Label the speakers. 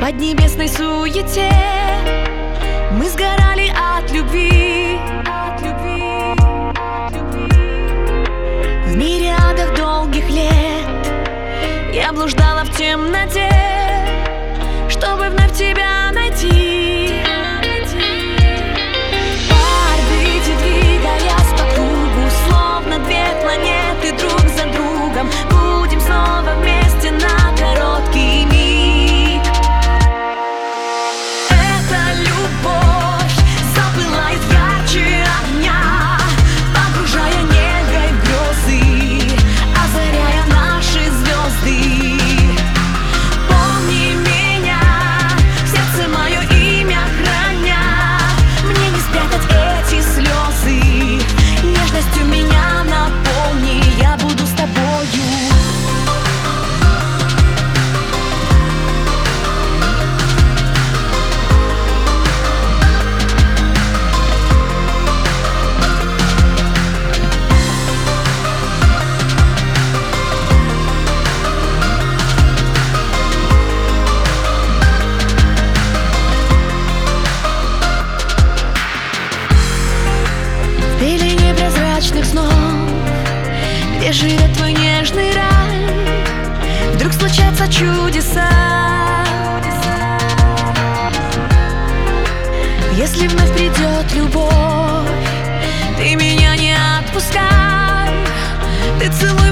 Speaker 1: поднебесной суете мы сгорали от любви, В мириадах долгих лет я блуждала в темноте, чтобы вновь тебя найти. По орбите двигаясь по кругу, словно две планеты друг за другом, будем снова вместе на короткий миг. Эта любовь запылает ярче огня, погружая негой в грезы, озаряя наши звезды. Помни меня, в сердце мое имя храня, мне не спрятать эти слезы, нежностью меня наполни, я буду с тобою. В пелене прозрачных снов, где живет твой нежный рай, вдруг случаются чудеса. Если вновь придет любовь, ты меня не отпускай, ты целуй